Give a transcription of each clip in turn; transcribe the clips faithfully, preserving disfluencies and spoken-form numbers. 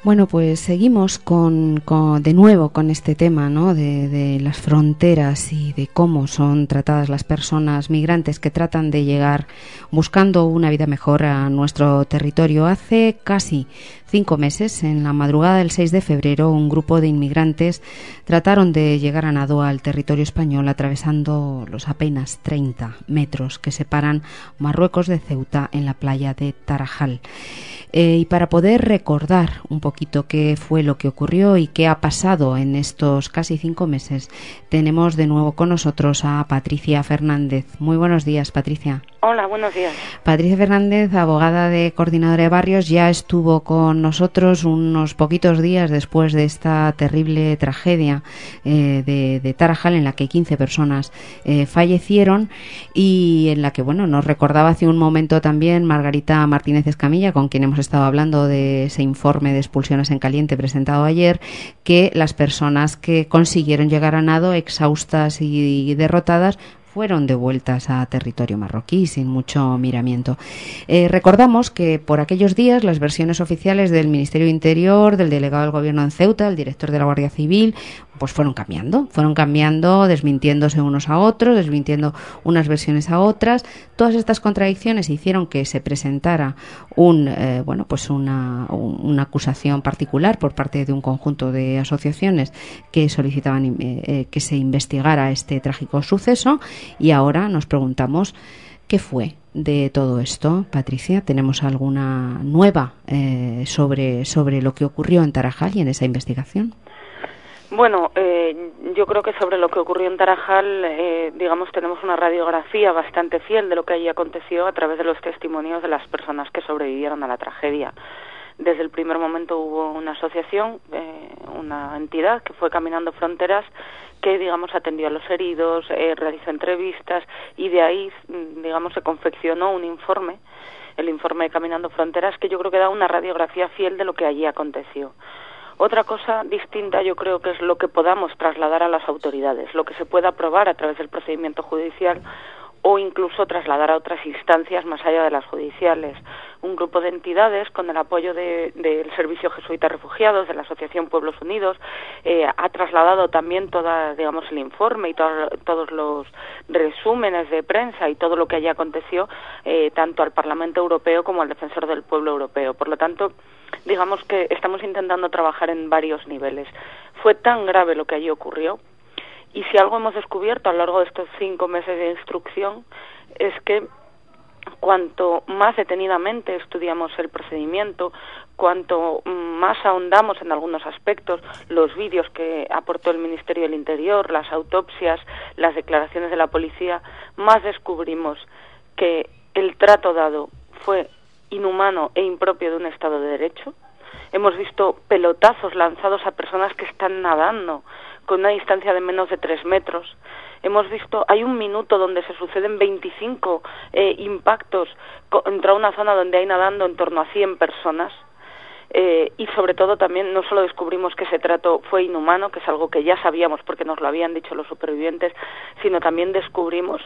Bueno, pues seguimos con, con de nuevo con este tema, ¿no? De, de las fronteras y de cómo son tratadas las personas migrantes que tratan de llegar buscando una vida mejor a nuestro territorio. Hace casi cinco meses, en la madrugada del seis de febrero, un grupo de inmigrantes trataron de llegar a nado al territorio español atravesando los apenas treinta metros que separan Marruecos de Ceuta en la playa de Tarajal. Eh, y para poder recordar un poquito qué fue lo que ocurrió y qué ha pasado en estos casi cinco meses, tenemos de nuevo con nosotros a Patricia Fernández. Muy buenos días, Patricia. Hola, buenos días. Patricia Fernández, abogada de Coordinadora de Barrios, ya estuvo con nosotros unos poquitos días después de esta terrible tragedia eh, de, de Tarajal, en la que quince personas eh, fallecieron y en la que, bueno, nos recordaba hace un momento también Margarita Martínez Escamilla, con quien hemos estado hablando de ese informe de expulsiones en caliente presentado ayer, que las personas que consiguieron llegar a nado exhaustas y derrotadas fueron devueltas a territorio marroquí sin mucho miramiento. Eh, recordamos que por aquellos días las versiones oficiales del Ministerio de Interior, del delegado del Gobierno en Ceuta, el director de la Guardia Civil, pues fueron cambiando, fueron cambiando, desmintiéndose unos a otros, desmintiendo unas versiones a otras. Todas estas contradicciones hicieron que se presentara un, eh, bueno, pues una, un, una acusación particular por parte de un conjunto de asociaciones que solicitaban eh, eh, que se investigara este trágico suceso. Y ahora nos preguntamos qué fue de todo esto. Patricia, ¿tenemos alguna nueva eh, sobre, sobre lo que ocurrió en Tarajal y en esa investigación? Bueno, eh, yo creo que sobre lo que ocurrió en Tarajal, eh, digamos, tenemos una radiografía bastante fiel de lo que allí aconteció a través de los testimonios de las personas que sobrevivieron a la tragedia. Desde el primer momento hubo una asociación, eh, una entidad que fue Caminando Fronteras, que, digamos, atendió a los heridos, eh, realizó entrevistas y de ahí, digamos, se confeccionó un informe, el informe de Caminando Fronteras, que yo creo que da una radiografía fiel de lo que allí aconteció. Otra cosa distinta yo creo que es lo que podamos trasladar a las autoridades, lo que se pueda aprobar a través del procedimiento judicial o incluso trasladar a otras instancias más allá de las judiciales. Un grupo de entidades, con el apoyo de, del Servicio Jesuita Refugiados, de la Asociación Pueblos Unidos, eh, ha trasladado también toda, digamos, el informe y to- todos los resúmenes de prensa y todo lo que allí aconteció, eh, tanto al Parlamento Europeo como al Defensor del Pueblo Europeo. Por lo tanto, digamos que estamos intentando trabajar en varios niveles. Fue tan grave lo que allí ocurrió, y si algo hemos descubierto a lo largo de estos cinco meses de instrucción es que cuanto más detenidamente estudiamos el procedimiento, cuanto más ahondamos en algunos aspectos, los vídeos que aportó el Ministerio del Interior, las autopsias, las declaraciones de la policía, más descubrimos que el trato dado fue inhumano e impropio de un Estado de Derecho. Hemos visto pelotazos lanzados a personas que están nadando con una distancia de menos de tres metros. Hemos visto, hay un minuto donde se suceden veinticinco eh, impactos contra una zona donde hay nadando en torno a cien personas. Eh, y sobre todo también no solo descubrimos que ese trato fue inhumano, que es algo que ya sabíamos porque nos lo habían dicho los supervivientes, sino también descubrimos,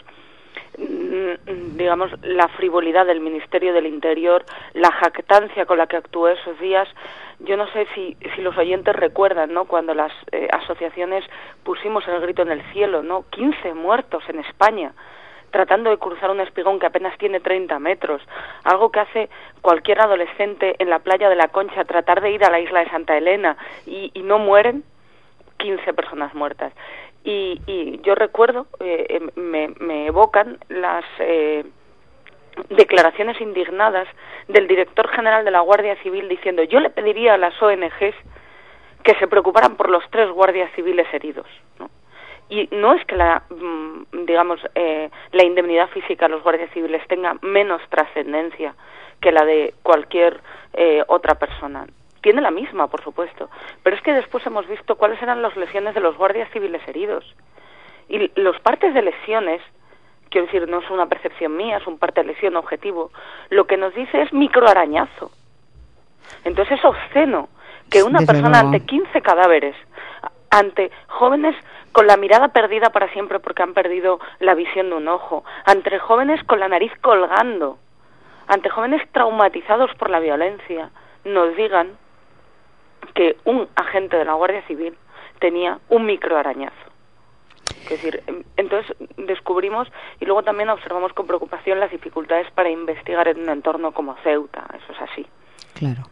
digamos, la frivolidad del Ministerio del Interior, la jactancia con la que actuó esos días. Yo no sé si, si los oyentes recuerdan, ¿no?, cuando las eh, asociaciones pusimos el grito en el cielo, ¿no?, quince muertos en España tratando de cruzar un espigón que apenas tiene treinta metros, algo que hace cualquier adolescente en la playa de la Concha, tratar de ir a la isla de Santa Elena y, y no mueren, quince personas muertas. Y, y yo recuerdo, eh, me, me evocan las eh, declaraciones indignadas del director general de la Guardia Civil diciendo: yo le pediría a las O N Ges que se preocuparan por los tres guardias civiles heridos, ¿no? Y no es que la, digamos, eh, la indemnidad física a los guardias civiles tenga menos trascendencia que la de cualquier eh, otra persona. Tiene la misma, por supuesto, pero es que después hemos visto cuáles eran las lesiones de los guardias civiles heridos. Y los partes de lesiones, quiero decir, no es una percepción mía, es un parte de lesión objetivo, lo que nos dice es microarañazo. Entonces es obsceno que una Desde persona luego. ante quince cadáveres, ante jóvenes con la mirada perdida para siempre porque han perdido la visión de un ojo, ante jóvenes con la nariz colgando, ante jóvenes traumatizados por la violencia, nos digan que un agente de la Guardia Civil tenía un microarañazo. Es decir, entonces descubrimos y luego también observamos con preocupación las dificultades para investigar en un entorno como Ceuta. Eso es así. Claro.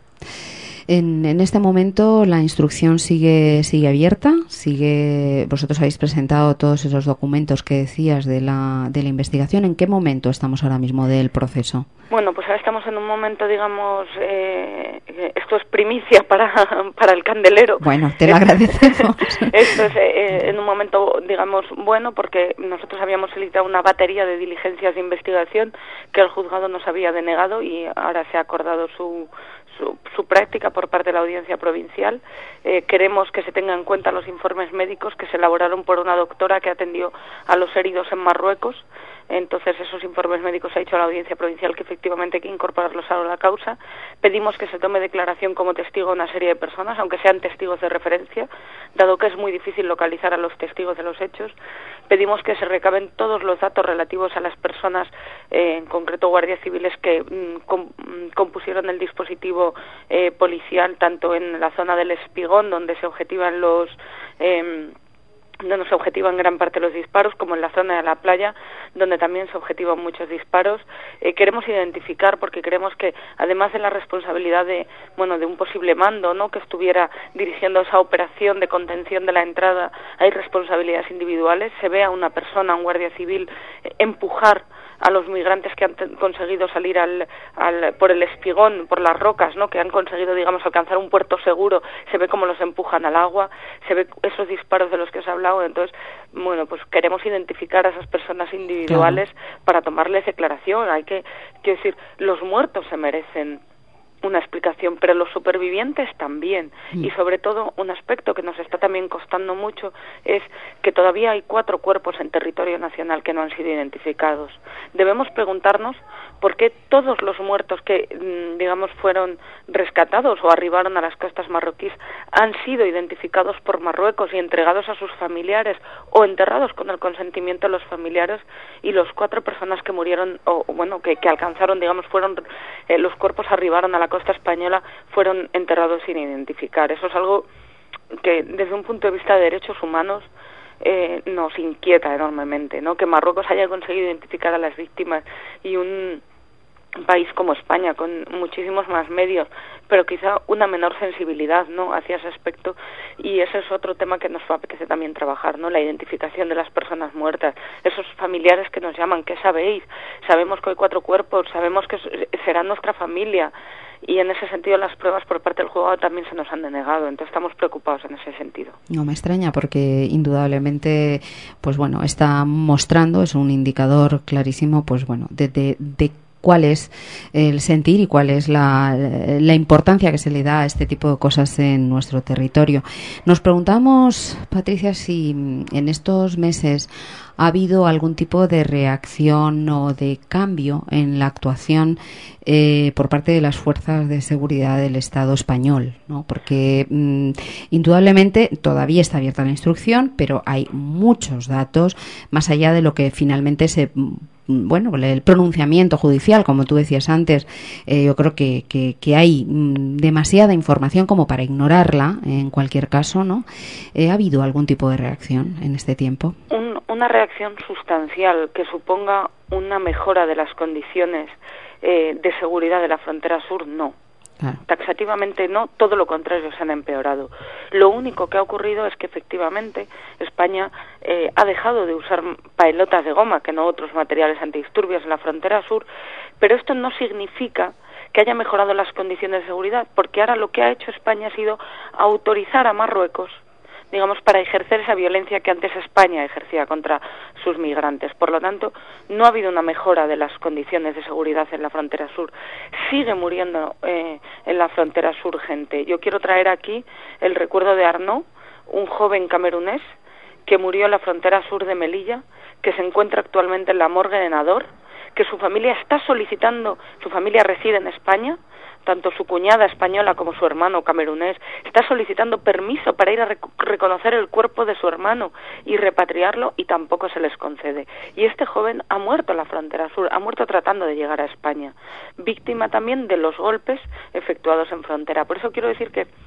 En, en este momento la instrucción sigue sigue abierta, sigue. Vosotros habéis presentado todos esos documentos que decías de la de la investigación. ¿En qué momento estamos ahora mismo del proceso? Bueno, pues ahora estamos en un momento, digamos, eh, esto es primicia para para el candelero. Bueno, te lo agradecemos. Esto es eh, en un momento, digamos, bueno, porque nosotros habíamos solicitado una batería de diligencias de investigación que el juzgado nos había denegado y ahora se ha acordado su Su, su práctica por parte de la Audiencia Provincial. Eh, queremos que se tengan en cuenta los informes médicos que se elaboraron por una doctora que atendió a los heridos en Marruecos. Entonces, esos informes médicos ha dicho la Audiencia Provincial que efectivamente hay que incorporarlos a la causa. Pedimos que se tome declaración como testigo una serie de personas, aunque sean testigos de referencia, dado que es muy difícil localizar a los testigos de los hechos. Pedimos que se recaben todos los datos relativos a las personas, eh, en concreto guardias civiles, que mm, com, compusieron el dispositivo eh, policial, tanto en la zona del Espigón, donde se objetivan los... Eh, donde se objetivan gran parte de los disparos, como en la zona de la playa, donde también se objetivan muchos disparos. Eh, queremos identificar, porque creemos que, además de la responsabilidad de, bueno, de un posible mando, ¿no?, que estuviera dirigiendo esa operación de contención de la entrada, hay responsabilidades individuales. Se ve a una persona, un guardia civil, eh, empujar a los migrantes que han t- conseguido salir al, al, por el Espigón, por las rocas, ¿no?, que han conseguido, digamos, alcanzar un puerto seguro. Se ve cómo los empujan al agua, se ve esos disparos de los que os he hablado. Entonces, bueno, pues queremos identificar a esas personas individuales, claro, para tomarles declaración. Hay que, quiero decir, los muertos se merecen una explicación, pero los supervivientes también. Mm. Y sobre todo, un aspecto que nos está también costando mucho es que todavía hay cuatro cuerpos en territorio nacional que no han sido identificados. Debemos preguntarnos por qué todos los muertos que, digamos, fueron rescatados o arribaron a las costas marroquíes han sido identificados por Marruecos y entregados a sus familiares o enterrados con el consentimiento de los familiares, y los cuatro personas que murieron, o bueno, que, que alcanzaron, digamos, fueron, eh, los cuerpos arribaron a la costa española, fueron enterrados sin identificar. Eso es algo que, desde un punto de vista de derechos humanos, eh, nos inquieta enormemente, ¿no? Que Marruecos haya conseguido identificar a las víctimas y un país como España, con muchísimos más medios, pero quizá una menor sensibilidad, ¿no?, hacia ese aspecto. Y ese es otro tema que nos apetece también trabajar, ¿no?, la identificación de las personas muertas, esos familiares que nos llaman, ¿qué sabéis? Sabemos que hay cuatro cuerpos, sabemos que será nuestra familia, y en ese sentido las pruebas por parte del juzgado también se nos han denegado. Entonces estamos preocupados en ese sentido. No me extraña, porque indudablemente, pues bueno, está mostrando, es un indicador clarísimo, pues bueno, de, de, de cuál es el sentir y cuál es la, la importancia que se le da a este tipo de cosas en nuestro territorio. Nos preguntamos, Patricia, si en estos meses ha habido algún tipo de reacción o de cambio en la actuación eh, por parte de las fuerzas de seguridad del Estado español, ¿no? Porque mmm, indudablemente todavía está abierta la instrucción, pero hay muchos datos más allá de lo que finalmente se... Bueno, el pronunciamiento judicial, como tú decías antes, eh, yo creo que, que, que hay mm, demasiada información como para ignorarla en cualquier caso, ¿no? Eh, ¿Ha habido algún tipo de reacción en este tiempo? Un, una reacción sustancial que suponga una mejora de las condiciones eh, de seguridad de la frontera sur, no. Claro. Taxativamente no, todo lo contrario, se han empeorado. Lo único que ha ocurrido es que efectivamente España eh, ha dejado de usar paelotas de goma, que no otros materiales antidisturbios en la frontera sur, pero esto no significa que haya mejorado las condiciones de seguridad, porque ahora lo que ha hecho España ha sido autorizar a Marruecos, digamos, para ejercer esa violencia que antes España ejercía contra sus migrantes. Por lo tanto, no ha habido una mejora de las condiciones de seguridad en la frontera sur. Sigue muriendo eh, en la frontera sur gente. Yo quiero traer aquí el recuerdo de Arnaud, un joven camerunés que murió en la frontera sur de Melilla, que se encuentra actualmente en la morgue de Nador, que su familia está solicitando, su familia reside en España, tanto su cuñada española como su hermano camerunés, está solicitando permiso para ir a rec- reconocer el cuerpo de su hermano y repatriarlo, y tampoco se les concede. Y este joven ha muerto en la frontera sur, ha muerto tratando de llegar a España, víctima también de los golpes efectuados en frontera. Por eso quiero decir que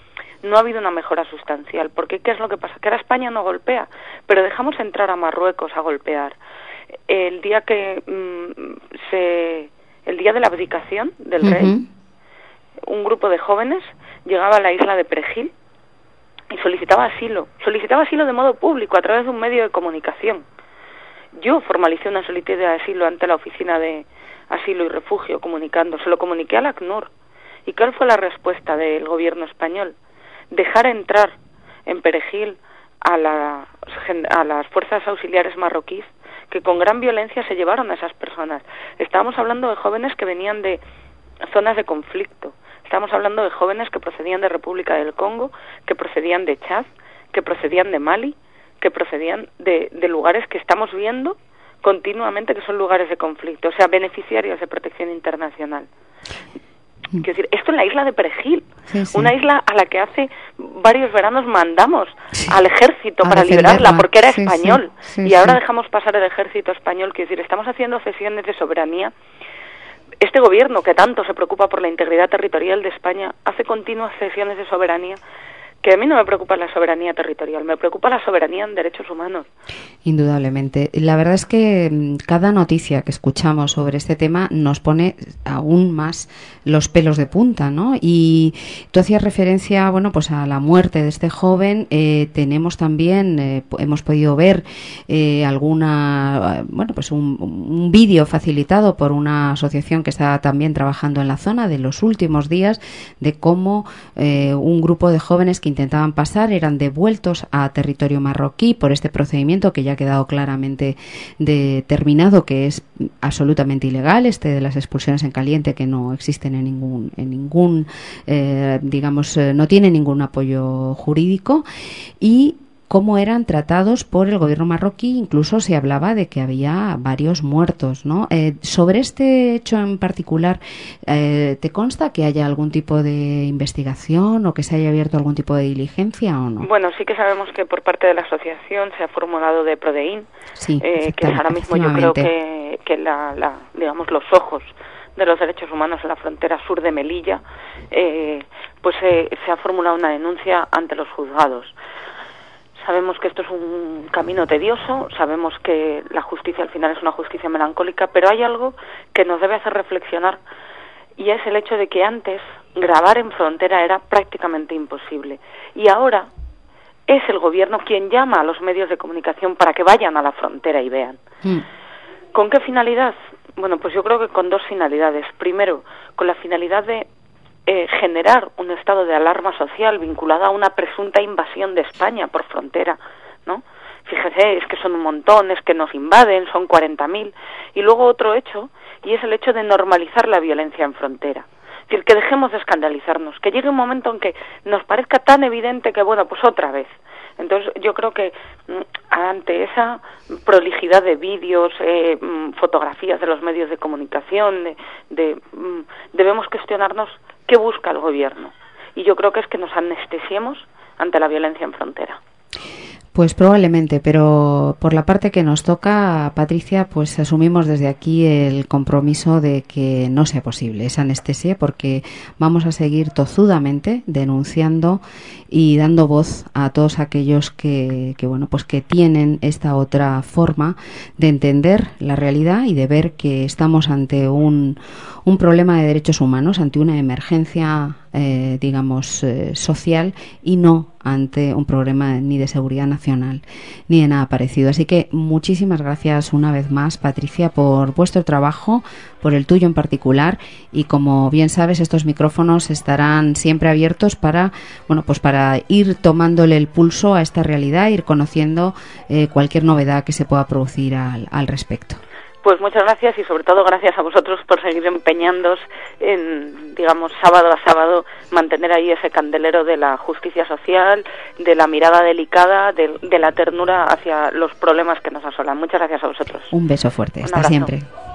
no ha habido una mejora sustancial. Porque ¿qué es lo que pasa? Que ahora España no golpea, pero dejamos entrar a Marruecos a golpear. El día que mmm, se... el día de la abdicación del uh-huh. rey, un grupo de jóvenes llegaba a la isla de Perejil y solicitaba asilo. Solicitaba asilo de modo público, a través de un medio de comunicación. Yo formalicé una solicitud de asilo ante la Oficina de Asilo y Refugio, comunicando. Se lo comuniqué al ACNUR. ¿Y cuál fue la respuesta del gobierno español? Dejar entrar en Perejil a, la, a las fuerzas auxiliares marroquíes, que con gran violencia se llevaron a esas personas. Estábamos hablando de jóvenes que venían de zonas de conflicto. Estamos hablando de jóvenes que procedían de República del Congo, que procedían de Chad, que procedían de Mali, que procedían de, de lugares que estamos viendo continuamente que son lugares de conflicto, o sea, beneficiarios de protección internacional. Quiero decir, esto en la isla de Perejil, sí, sí. una isla a la que hace varios veranos mandamos sí. al ejército a para liberarla, porque era sí, español, sí, sí, y ahora sí. dejamos pasar el ejército español. Quiero decir, estamos haciendo cesiones de soberanía. Este gobierno, que tanto se preocupa por la integridad territorial de España, hace continuas cesiones de soberanía, que a mí no me preocupa la soberanía territorial, me preocupa la soberanía en derechos humanos. Indudablemente. La verdad es que cada noticia que escuchamos sobre este tema nos pone aún más los pelos de punta, ¿no? Y tú hacías referencia, bueno, pues a la muerte de este joven. Eh, tenemos también, eh, hemos podido ver eh, alguna, bueno, pues un, un vídeo facilitado por una asociación que está también trabajando en la zona de los últimos días, de cómo eh, un grupo de jóvenes que intentaban pasar eran devueltos a territorio marroquí por este procedimiento que ya ha quedado claramente determinado que es absolutamente ilegal, este de las expulsiones en caliente, que no existen en ningún, en ningún eh, digamos, eh, no tiene ningún apoyo jurídico, y cómo eran tratados por el gobierno marroquí. Incluso se hablaba de que había varios muertos, ¿no? Eh, sobre este hecho en particular, eh, ¿te consta que haya algún tipo de investigación o que se haya abierto algún tipo de diligencia o no? Bueno, sí que sabemos que por parte de la asociación se ha formulado de Prodeín, sí, eh, que es ahora mismo yo creo que, que la, la, digamos, los ojos de los derechos humanos en la frontera sur de Melilla, eh, pues eh, se ha formulado una denuncia ante los juzgados. Sabemos que esto es un camino tedioso, sabemos que la justicia al final es una justicia melancólica, pero hay algo que nos debe hacer reflexionar, y es el hecho de que antes grabar en frontera era prácticamente imposible, y ahora es el gobierno quien llama a los medios de comunicación para que vayan a la frontera y vean. Mm. ¿Con qué finalidad? Bueno, pues yo creo que con dos finalidades. Primero, con la finalidad de Eh, generar un estado de alarma social vinculada a una presunta invasión de España por frontera, ¿no? Fíjese, es que son un montón, es que nos invaden, son cuarenta mil. Y luego otro hecho, y es el hecho de normalizar la violencia en frontera. Es decir, que dejemos de escandalizarnos, que llegue un momento en que nos parezca tan evidente que, bueno, pues otra vez. Entonces yo creo que ante esa prolijidad de vídeos, eh, fotografías de los medios de comunicación, de, de, debemos cuestionarnos qué busca el gobierno. Y yo creo que es que nos anestesiemos ante la violencia en frontera. Pues probablemente, pero por la parte que nos toca, Patricia, pues asumimos desde aquí el compromiso de que no sea posible esa anestesia, porque vamos a seguir tozudamente denunciando y dando voz a todos aquellos que, que bueno, pues que tienen esta otra forma de entender la realidad y de ver que estamos ante un, un problema de derechos humanos, ante una emergencia, eh, digamos, eh, social, y no ante un problema ni de seguridad nacional ni de nada parecido. Así que muchísimas gracias una vez más, Patricia, por vuestro trabajo, por el tuyo en particular, y como bien sabes, estos micrófonos estarán siempre abiertos para, bueno, pues para ir tomándole el pulso a esta realidad, ir conociendo eh, cualquier novedad que se pueda producir al, al respecto. Pues muchas gracias, y sobre todo gracias a vosotros por seguir empeñándoos en, digamos, sábado a sábado, mantener ahí ese candelero de la justicia social, de la mirada delicada, de, de la ternura hacia los problemas que nos asolan. Muchas gracias a vosotros. Un beso fuerte. Hasta siempre.